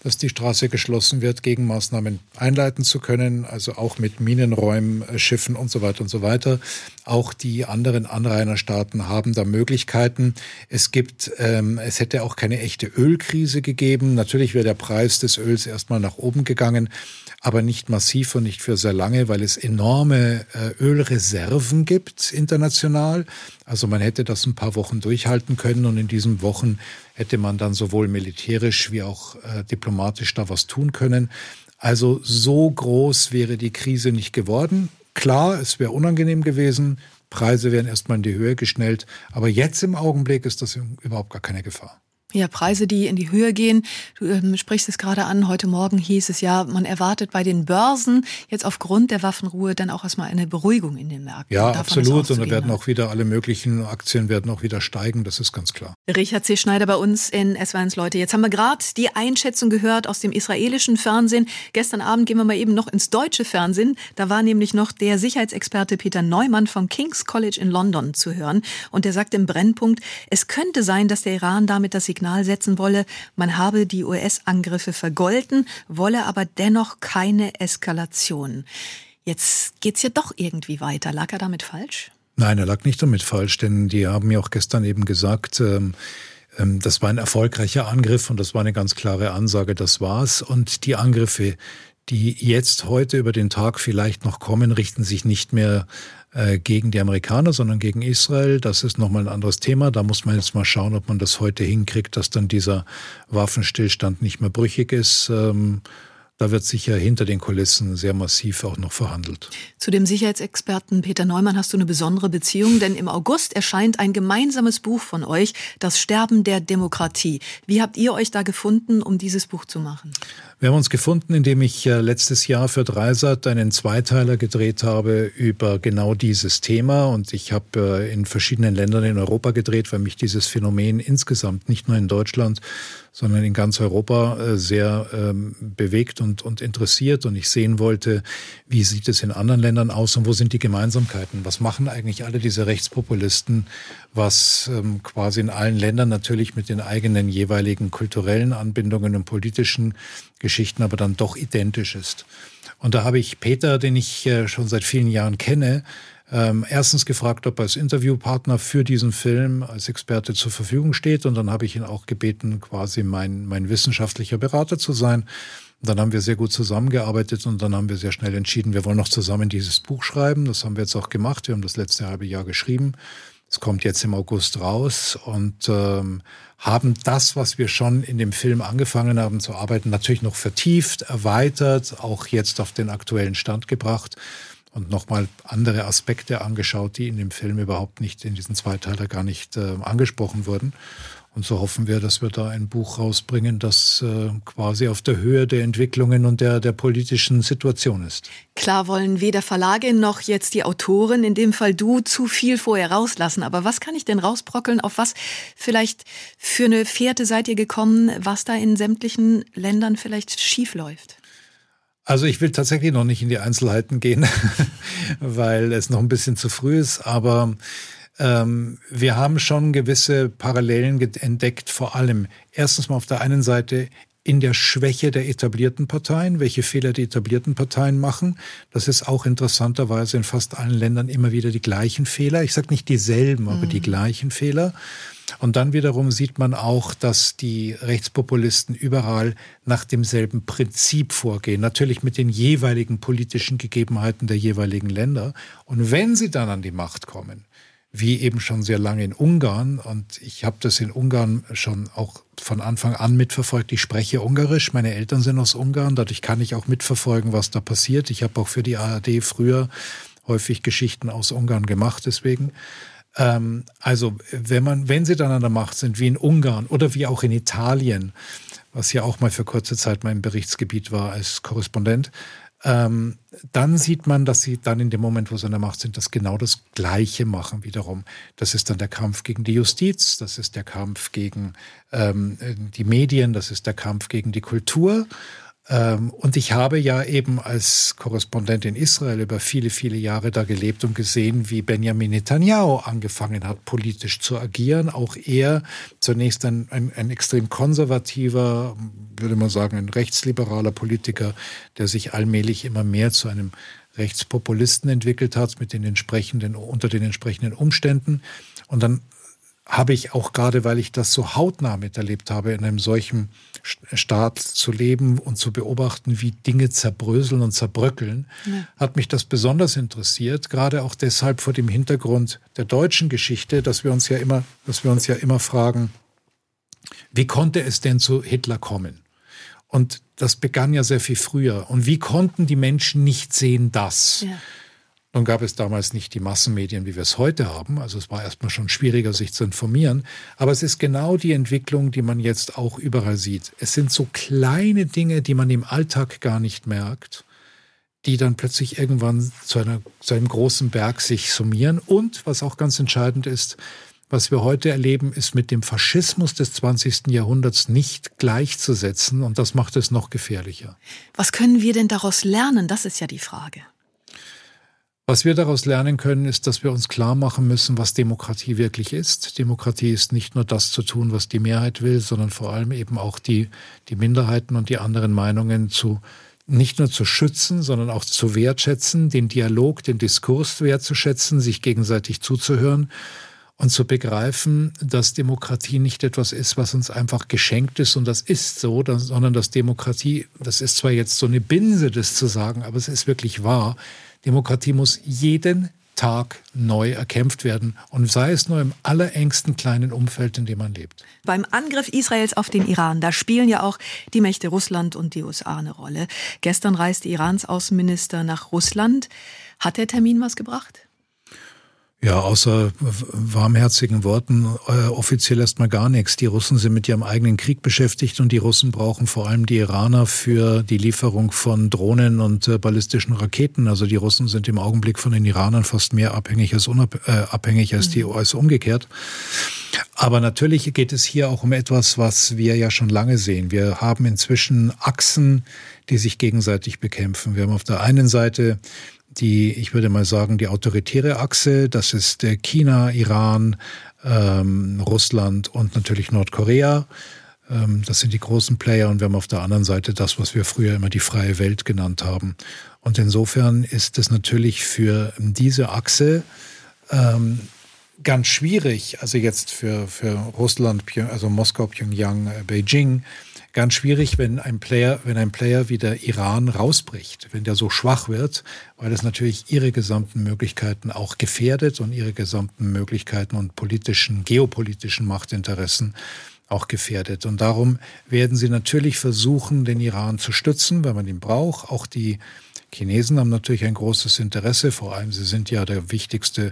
dass die Straße geschlossen wird, Gegenmaßnahmen einleiten zu können, also auch mit Minenräumen, Schiffen und so weiter und so weiter. Auch die anderen Anrainerstaaten haben da Möglichkeiten. Es gibt, ähm, es hätte auch keine echte Ölkrise gegeben. Natürlich wäre der Preis des Öls erstmal nach oben gegangen, aber nicht massiv und nicht für sehr lange, weil es enorme äh, Ölreserven gibt international. Also man hätte das ein paar Wochen durchhalten können und in diesen Wochen hätte man dann sowohl militärisch wie auch äh, diplomatisch da was tun können. Also so groß wäre die Krise nicht geworden. Klar, es wäre unangenehm gewesen, Preise wären erstmal in die Höhe geschnellt, aber jetzt im Augenblick ist das überhaupt gar keine Gefahr. Ja, Preise, die in die Höhe gehen. Du ähm, sprichst es gerade an. Heute Morgen hieß es ja, man erwartet bei den Börsen jetzt aufgrund der Waffenruhe dann auch erstmal eine Beruhigung in den Märkten. Ja, absolut. Und da werden auch wieder alle möglichen Aktien werden auch wieder steigen. Das ist ganz klar. Richard C. Schneider bei uns in S W R eins Leute. Jetzt haben wir gerade die Einschätzung gehört aus dem israelischen Fernsehen. Gestern Abend gehen wir mal eben noch ins deutsche Fernsehen. Da war nämlich noch der Sicherheitsexperte Peter Neumann vom King's College in London zu hören. Und der sagt im Brennpunkt, es könnte sein, dass der Iran damit das Signal setzen wolle, man habe die U S-Angriffe vergolten, wolle aber dennoch keine Eskalation. Jetzt geht's ja doch irgendwie weiter. Lag er damit falsch? Nein, er lag nicht damit falsch, denn die haben ja auch gestern eben gesagt, ähm, ähm, das war ein erfolgreicher Angriff und das war eine ganz klare Ansage, das war's. Und die Angriffe, die jetzt heute über den Tag vielleicht noch kommen, richten sich nicht mehr äh, gegen die Amerikaner, sondern gegen Israel. Das ist nochmal ein anderes Thema. Da muss man jetzt mal schauen, ob man das heute hinkriegt, dass dann dieser Waffenstillstand nicht mehr brüchig ist. Ähm, Da wird sicher hinter den Kulissen sehr massiv auch noch verhandelt. Zu dem Sicherheitsexperten Peter Neumann hast du eine besondere Beziehung, denn im August erscheint ein gemeinsames Buch von euch, Das Sterben der Demokratie. Wie habt ihr euch da gefunden, um dieses Buch zu machen? Wir haben uns gefunden, indem ich letztes Jahr für Dreisat einen Zweiteiler gedreht habe über genau dieses Thema. Und ich habe in verschiedenen Ländern in Europa gedreht, weil mich dieses Phänomen insgesamt, nicht nur in Deutschland, sondern in ganz Europa sehr ähm, bewegt und, und interessiert. Und ich sehen wollte, wie sieht es in anderen Ländern aus und wo sind die Gemeinsamkeiten? Was machen eigentlich alle diese Rechtspopulisten, was ähm, quasi in allen Ländern natürlich mit den eigenen jeweiligen kulturellen Anbindungen und politischen Geschichten aber dann doch identisch ist. Und da habe ich Peter, den ich äh, schon seit vielen Jahren kenne, Ähm, erstens gefragt, ob er als Interviewpartner für diesen Film als Experte zur Verfügung steht. Und dann habe ich ihn auch gebeten, quasi mein, mein wissenschaftlicher Berater zu sein. Und dann haben wir sehr gut zusammengearbeitet und dann haben wir sehr schnell entschieden, wir wollen noch zusammen dieses Buch schreiben. Das haben wir jetzt auch gemacht. Wir haben das letzte halbe Jahr geschrieben. Es kommt jetzt im August raus und ähm, haben das, was wir schon in dem Film angefangen haben zu arbeiten, natürlich noch vertieft, erweitert, auch jetzt auf den aktuellen Stand gebracht. Und nochmal andere Aspekte angeschaut, die in dem Film überhaupt nicht, in diesem Zweiteiler gar nicht äh, angesprochen wurden. Und so hoffen wir, dass wir da ein Buch rausbringen, das äh, quasi auf der Höhe der Entwicklungen und der, der politischen Situation ist. Klar wollen weder Verlage noch jetzt die Autoren, in dem Fall du, zu viel vorher rauslassen. Aber was kann ich denn rausbrockeln? Auf was vielleicht für eine Fährte seid ihr gekommen, was da in sämtlichen Ländern vielleicht schief läuft? Also ich will tatsächlich noch nicht in die Einzelheiten gehen, weil es noch ein bisschen zu früh ist. Aber ähm, wir haben schon gewisse Parallelen entdeckt, vor allem erstens mal auf der einen Seite in der Schwäche der etablierten Parteien, welche Fehler die etablierten Parteien machen. Das ist auch interessanterweise in fast allen Ländern immer wieder die gleichen Fehler. Ich sage nicht dieselben, aber mhm. die gleichen Fehler. Und dann wiederum sieht man auch, dass die Rechtspopulisten überall nach demselben Prinzip vorgehen. Natürlich mit den jeweiligen politischen Gegebenheiten der jeweiligen Länder. Und wenn sie dann an die Macht kommen, wie eben schon sehr lange in Ungarn, und ich habe das in Ungarn schon auch von Anfang an mitverfolgt. Ich spreche Ungarisch, meine Eltern sind aus Ungarn, dadurch kann ich auch mitverfolgen, was da passiert. Ich habe auch für die A R D früher häufig Geschichten aus Ungarn gemacht, deswegen. Also wenn man, wenn sie dann an der Macht sind, wie in Ungarn oder wie auch in Italien, was ja auch mal für kurze Zeit mein Berichtsgebiet war als Korrespondent, ähm, dann sieht man, dass sie dann in dem Moment, wo sie an der Macht sind, das genau das Gleiche machen wiederum. Das ist dann der Kampf gegen die Justiz, das ist der Kampf gegen ähm, die Medien, das ist der Kampf gegen die Kultur. Und ich habe ja eben als Korrespondent in Israel über viele, viele Jahre da gelebt und gesehen, wie Benjamin Netanyahu angefangen hat, politisch zu agieren. Auch er, zunächst ein, ein, ein extrem konservativer, würde man sagen, ein rechtsliberaler Politiker, der sich allmählich immer mehr zu einem Rechtspopulisten entwickelt hat, mit den entsprechenden, unter den entsprechenden Umständen. Und dann habe ich auch gerade, weil ich das so hautnah miterlebt habe, in einem solchen Staat zu leben und zu beobachten, wie Dinge zerbröseln und zerbröckeln, ja. hat mich das besonders interessiert, gerade auch deshalb vor dem Hintergrund der deutschen Geschichte, dass wir uns ja immer, dass wir uns ja immer fragen, wie konnte es denn zu Hitler kommen? Und das begann ja sehr viel früher. Und wie konnten die Menschen nicht sehen, dass... Ja. Nun gab es damals nicht die Massenmedien, wie wir es heute haben. Also es war erstmal schon schwieriger, sich zu informieren. Aber es ist genau die Entwicklung, die man jetzt auch überall sieht. Es sind so kleine Dinge, die man im Alltag gar nicht merkt, die dann plötzlich irgendwann zu, einer, zu einem großen Berg sich summieren. Und, was auch ganz entscheidend ist, was wir heute erleben, ist mit dem Faschismus des zwanzigsten Jahrhunderts nicht gleichzusetzen. Und das macht es noch gefährlicher. Was können wir denn daraus lernen? Das ist ja die Frage. Was wir daraus lernen können, ist, dass wir uns klar machen müssen, was Demokratie wirklich ist. Demokratie ist nicht nur das zu tun, was die Mehrheit will, sondern vor allem eben auch die, die Minderheiten und die anderen Meinungen zu, nicht nur zu schützen, sondern auch zu wertschätzen, den Dialog, den Diskurs wertzuschätzen, sich gegenseitig zuzuhören und zu begreifen, dass Demokratie nicht etwas ist, was uns einfach geschenkt ist und das ist so, sondern dass Demokratie, das ist zwar jetzt so eine Binse, das zu sagen, aber es ist wirklich wahr, Demokratie muss jeden Tag neu erkämpft werden und sei es nur im allerengsten kleinen Umfeld, in dem man lebt. Beim Angriff Israels auf den Iran, da spielen ja auch die Mächte Russland und die U S A eine Rolle. Gestern reiste Irans Außenminister nach Russland. Hat der Termin was gebracht? Ja, außer warmherzigen Worten äh, offiziell erstmal gar nichts. Die Russen sind mit ihrem eigenen Krieg beschäftigt und die Russen brauchen vor allem die Iraner für die Lieferung von Drohnen und äh, ballistischen Raketen. Also die Russen sind im Augenblick von den Iranern fast mehr abhängig als unab- äh, abhängig als die als umgekehrt. Aber natürlich geht es hier auch um etwas, was wir ja schon lange sehen. Wir haben inzwischen Achsen, die sich gegenseitig bekämpfen. Wir haben auf der einen Seite die, ich würde mal sagen, die autoritäre Achse, das ist China, Iran, ähm, Russland und natürlich Nordkorea. Ähm, das sind die großen Player und wir haben auf der anderen Seite das, was wir früher immer die freie Welt genannt haben. Und insofern ist es natürlich für diese Achse ähm, ganz schwierig, also jetzt für, für Russland, also Moskau, Pyongyang, Beijing, ganz schwierig, wenn ein Player, wenn ein Player wie der Iran rausbricht, wenn der so schwach wird, weil es natürlich ihre gesamten Möglichkeiten auch gefährdet und ihre gesamten Möglichkeiten und politischen, geopolitischen Machtinteressen auch gefährdet. Und darum werden sie natürlich versuchen, den Iran zu stützen, weil man ihn braucht. Auch die Chinesen haben natürlich ein großes Interesse, vor allem sie sind ja der wichtigste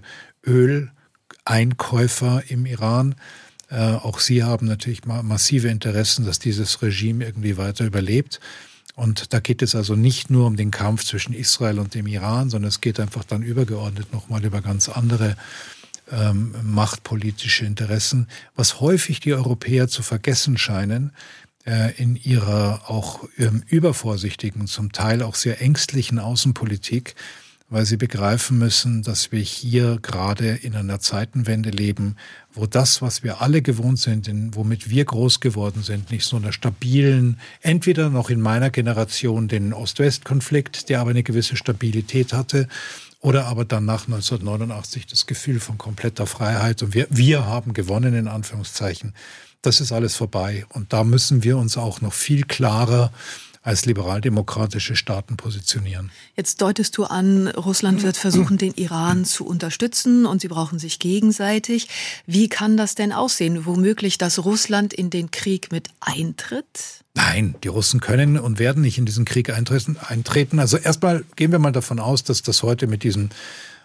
Öleinkäufer im Iran. Äh, auch sie haben natürlich ma- massive Interessen, dass dieses Regime irgendwie weiter überlebt. Und da geht es also nicht nur um den Kampf zwischen Israel und dem Iran, sondern es geht einfach dann übergeordnet nochmal über ganz andere ähm, machtpolitische Interessen, was häufig die Europäer zu vergessen scheinen äh, in ihrer auch ähm, übervorsichtigen, zum Teil auch sehr ängstlichen Außenpolitik, weil sie begreifen müssen, dass wir hier gerade in einer Zeitenwende leben, wo das, was wir alle gewohnt sind, in, womit wir groß geworden sind, nicht so einer stabilen, entweder noch in meiner Generation den Ost-West-Konflikt, der aber eine gewisse Stabilität hatte, oder aber dann nach neunzehnhundertneunundachtzig das Gefühl von kompletter Freiheit und wir, wir haben gewonnen, in Anführungszeichen. Das ist alles vorbei und da müssen wir uns auch noch viel klarer als liberaldemokratische Staaten positionieren. Jetzt deutest du an, Russland wird versuchen, den Iran zu unterstützen und sie brauchen sich gegenseitig. Wie kann das denn aussehen? Womöglich, dass Russland in den Krieg mit eintritt? Nein, die Russen können und werden nicht in diesen Krieg eintreten. Also erstmal gehen wir mal davon aus, dass das heute mit diesem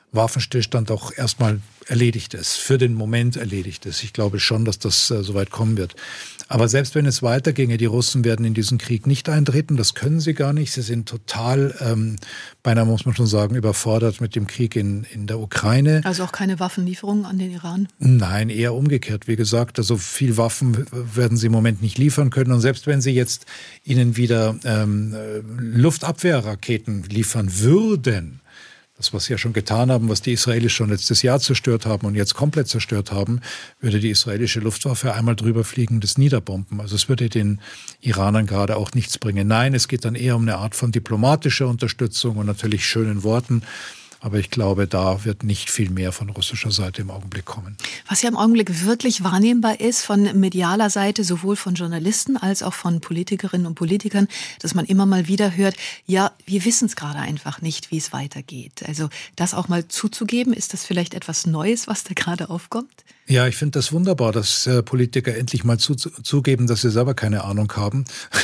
Waffenstillstand auch erstmal erledigt ist, für den Moment erledigt ist. Ich glaube schon, dass das äh, soweit kommen wird. Aber selbst wenn es weiterginge, die Russen werden in diesen Krieg nicht eintreten, das können sie gar nicht. Sie sind total, ähm, beinahe muss man schon sagen, überfordert mit dem Krieg in, in der Ukraine. Also auch keine Waffenlieferungen an den Iran? Nein, eher umgekehrt. Wie gesagt, also viel Waffen werden sie im Moment nicht liefern können. Und selbst wenn sie jetzt ihnen wieder ähm, Luftabwehrraketen liefern würden, das, was sie ja schon getan haben, was die Israelis schon letztes Jahr zerstört haben und jetzt komplett zerstört haben, würde die israelische Luftwaffe einmal drüber fliegen, das niederbomben. Also es würde den Iranern gerade auch nichts bringen. Nein, es geht dann eher um eine Art von diplomatischer Unterstützung und natürlich schönen Worten. Aber ich glaube, da wird nicht viel mehr von russischer Seite im Augenblick kommen. Was ja im Augenblick wirklich wahrnehmbar ist von medialer Seite, sowohl von Journalisten als auch von Politikerinnen und Politikern, dass man immer mal wieder hört, ja, wir wissen es gerade einfach nicht, wie es weitergeht. Also das auch mal zuzugeben, ist das vielleicht etwas Neues, was da gerade aufkommt? Ja, ich finde das wunderbar, dass äh, Politiker endlich mal zu, zugeben, dass sie selber keine Ahnung haben.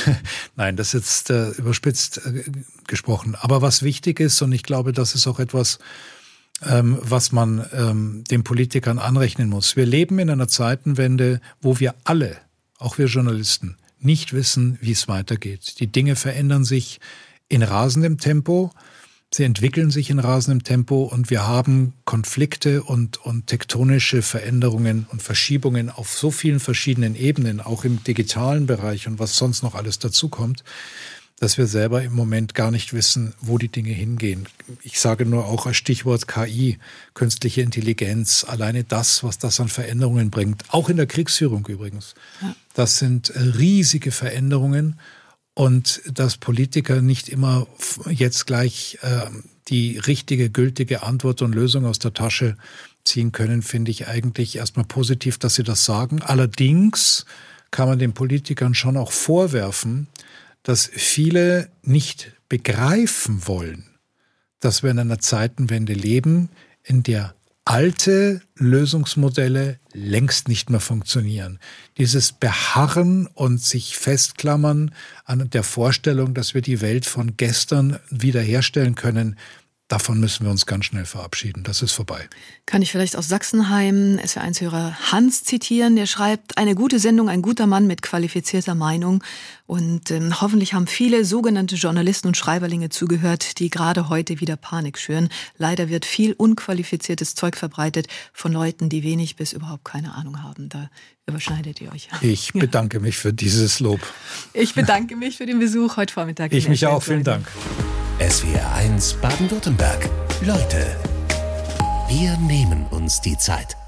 Nein, das ist jetzt äh, überspitzt äh, gesprochen. Aber was wichtig ist, und ich glaube, das ist auch etwas, ähm, was man ähm, den Politikern anrechnen muss. Wir leben in einer Zeitenwende, wo wir alle, auch wir Journalisten, nicht wissen, wie es weitergeht. Die Dinge verändern sich in rasendem Tempo. Sie entwickeln sich in rasendem Tempo und wir haben Konflikte und, und tektonische Veränderungen und Verschiebungen auf so vielen verschiedenen Ebenen, auch im digitalen Bereich und was sonst noch alles dazukommt, dass wir selber im Moment gar nicht wissen, wo die Dinge hingehen. Ich sage nur auch als Stichwort K I, künstliche Intelligenz, alleine das, was das an Veränderungen bringt, auch in der Kriegsführung übrigens. Ja. Das sind riesige Veränderungen. Und dass Politiker nicht immer jetzt gleich äh, die richtige, gültige Antwort und Lösung aus der Tasche ziehen können, finde ich eigentlich erstmal positiv, dass sie das sagen. Allerdings kann man den Politikern schon auch vorwerfen, dass viele nicht begreifen wollen, dass wir in einer Zeitenwende leben, in der alte Lösungsmodelle längst nicht mehr funktionieren. Dieses Beharren und sich festklammern an der Vorstellung, dass wir die Welt von gestern wiederherstellen können, davon müssen wir uns ganz schnell verabschieden. Das ist vorbei. Kann ich vielleicht aus Sachsenheim S W eins-Hörer Hans zitieren, der schreibt, eine gute Sendung, ein guter Mann mit qualifizierter Meinung. Und ähm, hoffentlich haben viele sogenannte Journalisten und Schreiberlinge zugehört, die gerade heute wieder Panik schüren. Leider wird viel unqualifiziertes Zeug verbreitet von Leuten, die wenig bis überhaupt keine Ahnung haben. Da überschneidet ihr euch. Ich bedanke mich für dieses Lob. Ich bedanke mich für den Besuch heute Vormittag. Ich mich auch, vielen Dank. S W R eins Baden-Württemberg. Leute, wir nehmen uns die Zeit.